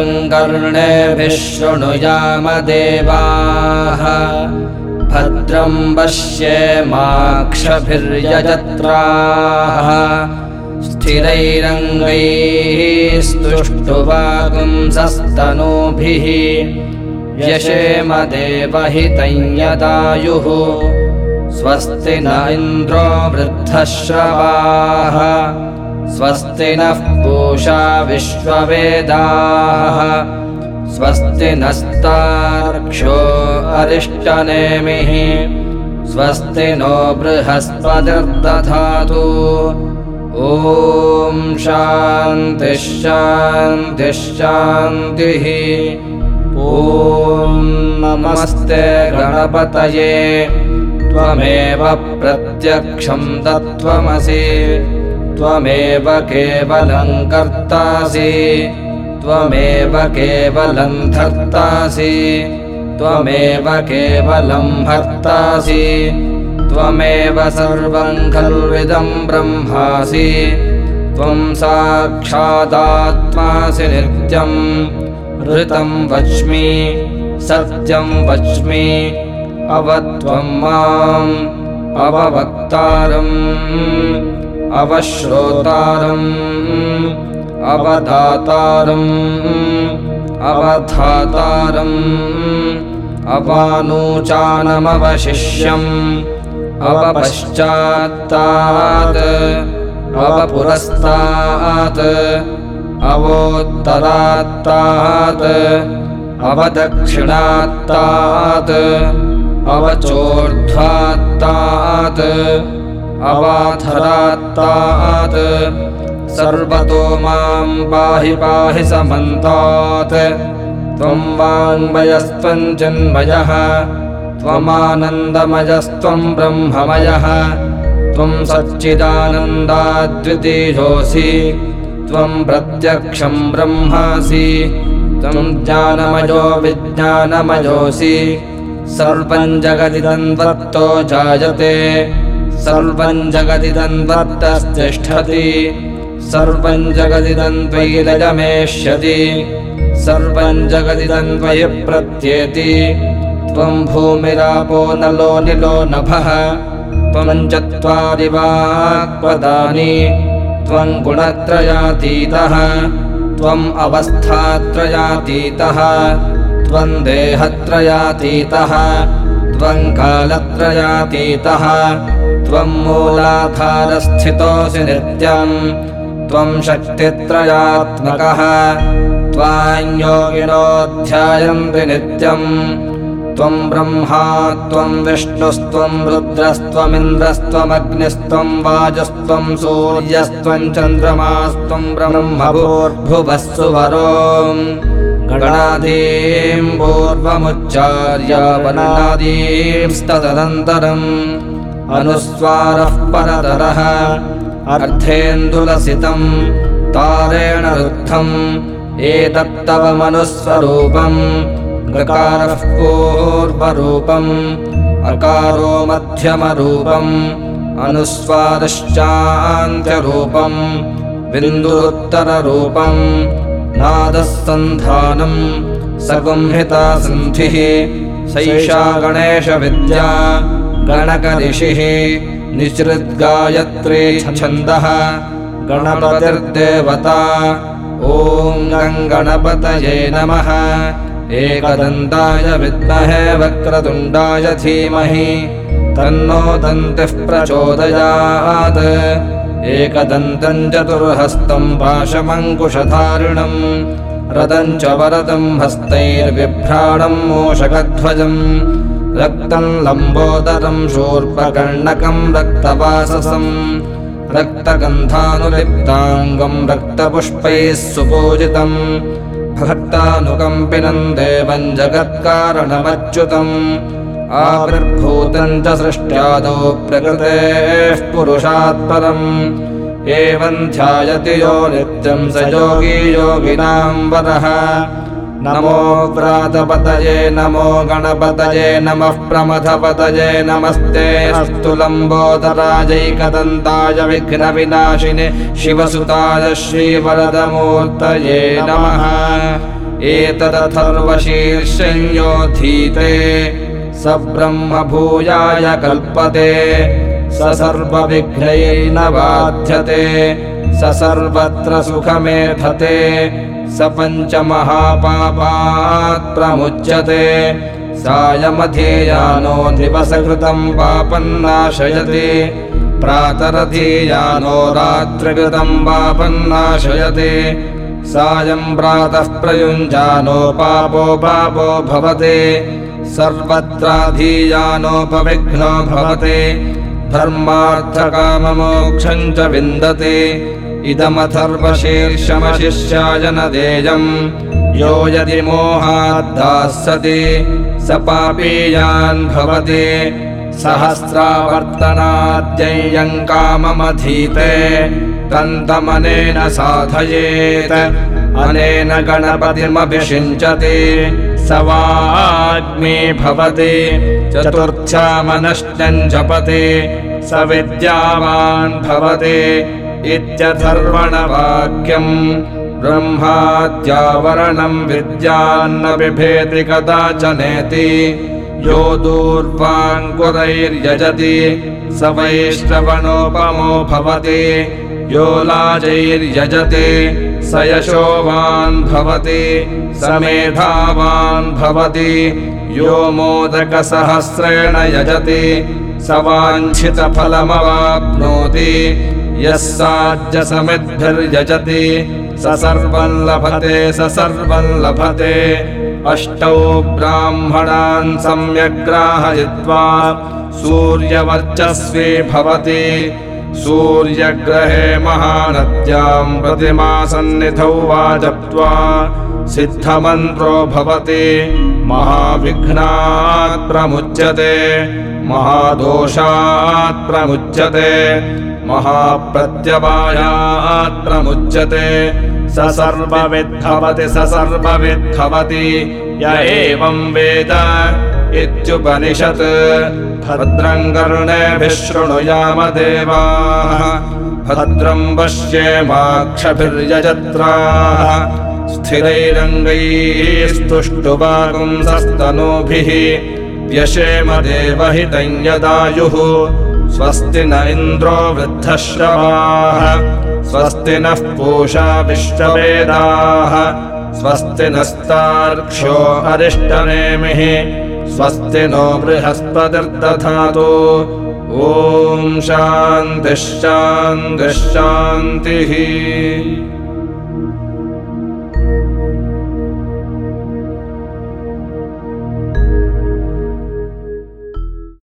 भद्रं कर्णेभिः शृणुयाम देवाः भद्रं पश्येमाक्षभिर्यजत्राः स्थिरैरङ्गैस्तुष्टुवागुंसस्तनूभिः यशेम देवहितं यदायुः स्वस्ति न इन्द्रो वृद्धश्रवाः स्वस्ति नः पूषा विश्ववेदाः स्वस्ति नस्तार्क्ष्यो अरिष्टनेमिः स्वस्ति नो बृहस्पतिर्दधातु ॐ शान्तिः शान्तिः शान्तिः ॐ नमस्ते गणपतये त्वमेव प्रत्यक्षं तत्त्वमसि त्वमेव केवलं कर्तासि त्वमेव केवलं धर्तासि त्वमेव केवलं भर्तासि त्वमेव सर्वं खल्विदं ब्रह्मासि त्वं साक्षादात्मासि नित्यं ऋतं वच्मि सत्यं वच्मि अवत्वं माम् अववक्तारम् अवश्रोतारम् अवदातारम् अवधातारम् अवानूचानमवशिष्यम् अवपश्चात्तात् अवपुरस्तात् अवोत्तरात्तात् अवदक्षिणात्तात् अवचोर्ध्वात्तात् अवाधरात्तात् सर्वतो मां पाहि पाहि समन्तात् त्वं वाङ्मयस्त्वं चिन्मयः त्वमानन्दमयस्त्वं ब्रह्ममयः त्वं सच्चिदानन्दाद्वितीयोऽसि त्वं प्रत्यक्षं ब्रह्मासि त्वं ज्ञानमयो विज्ञानमयोऽसि सर्वं जगदिदं त्वत्तो जायते सर्वं जगदिदं त्वत्तस्तिष्ठति सर्वं जगदिदं त्वयि लयमेष्यति सर्वं जगदिदं त्वयि प्रत्येति त्वं भूमिरापो नलो निलो नभः त्वं चत्वारि वाक्पदानि त्वं गुणत्रयातीतः त्वम् अवस्थात्रयातीतः त्वं देहत्रयातीतः त्वं कालत्रयातीतः त्वं मूलाधारस्थितोऽसि नित्यं त्वं शक्तित्रयात्मकः त्वां योगिनो ध्यायन्ति नित्यं त्वं ब्रह्मा त्वं विष्णुस्त्वं रुद्रस्त्वमिन्द्रस्त्वमग्निस्त्वं वायुस्त्वं सूर्यस्त्वं चन्द्रमास्त्वं ब्रह्मभूर्भुवस्सुवरो गणादीं पूर्वमुच्चार्य वनादींस्तदनन्तरम् अनुस्वारः परतरः अर्धेन्दुलसितं तारेण रुद्धम् एतत्तव मनुस्वरूपम् गकारः पूर्वरूपम् अकारो मध्यमरूपम् अनुस्वारश्चान्त्यरूपम् बिन्दुरुत्तररूपम् नादः सन्धानम् सगुंहिता सन्धिः सैषा गणेशविद्या गणकऋषिः निसृद्गायत्री छन्दः गणपतिर्देवता ॐ गणपतये नमः एकदन्ताय विद्महे वक्रतुण्डाय धीमहि तन्नो दन्तिः प्रचोदयात् एकदन्तं चतुर्हस्तं पाशमङ्कुशधारिणं रदं च वरदं हस्तैर्बिभ्राणं मूषकध्वजं रक्तं लम्बोदरं शूर्पकर्णकं रक्तवाससं रक्तगन्धानुलिप्ताङ्गं रक्तपुष्पैः सुपूजितं भक्तानुकम्पिनं देवं जगत्कारणमच्युतम् आविर्भूतं च सृष्ट्यादौ प्रकृतेः पुरुषात् परम् एवं ध्यायति यो नित्यं स योगी योगिनां वरः नमो व्रातपतये नमो गणपतये नमः प्रमथपतये नमस्ते अस्तु लम्बोदराजैकदन्ताय विघ्नविनाशिने शिवसुताय श्रीवरदमूर्तये नमः एतदथर्वशीर्षं योऽधीते स ब्रह्म भूयाय कल्पते स सर्वविघ्नैर्न बाध्यते स सर्वत्र सुखमेधते स पञ्चमहापापात् प्रमुच्यते सायमधीयानो दिवसकृतं पापन्नाशयति प्रातरधीयानो रात्रिकृतं पापन्नाशयति सायं प्रातः प्रयुञ्जानो पापो भवति सर्वत्राधीयानोपविघ्नो भवति धर्मार्थकाममोक्षं च विन्दति इदमथर्वशीर्षमशिष्याय न देयम् यो यदि मोहाद्दास्यति स पापीयान् भवति सहस्रावर्तनाद्यय्यं काममधीते तन्तमनेन साधयेत् अनेन गणपतिमभिषिञ्चति स वाग्मी भवति चतुर्थ्यामनश्चं जपति स विद्यावान् भवति इत्यथर्वणवाक्यम् ब्रह्माद्यावरणं विद्यान्न बिभेति कदाचनेति यो दूर्वाङ्कुरैर्यजति स वैश्रवणोपमो भवति यो लाजैर्यजति स यशोवान् भवति स मेधावान् भवति यो मोदकसहस्रेण यजति स वाञ्छितफलमवाप्नोति यः साज्यसमिद्भिर्यजति स सर्वं लभते अष्टौ ब्राह्मणान् सम्यग्राहयित्वा सूर्यवर्चस्वी भवति सूर्यग्रहे महानद्यां प्रतिमासन्निधौ वा जप्त्वा सिद्धमन्त्रो भवति महाविघ्नात् प्रमुच्यते महादोषात् प्रमुच्यते महाप्रत्यवायात् प्रमुच्यते स सर्वविद्भवति य एवं वेद इत्युपनिषत् भद्रं कर्णेभिः शृणुयाम देवाः भद्रं पश्येमाक्षभिर्यजत्राः स्थिरैरङ्गैस्तुष्टुवागुंसस्तनूभिः व्यशेम देवहितं यदायुः स्वस्ति न इन्द्रो वृद्धश्रवाः स्वस्ति नः पूषा विश्ववेदाः स्वस्ति नस्तार्क्ष्यो अरिष्टनेमिः स्वस्ति नो बृहस्पतिर्दधातु ॐ शान्तिः शान्तिः शान्तिः।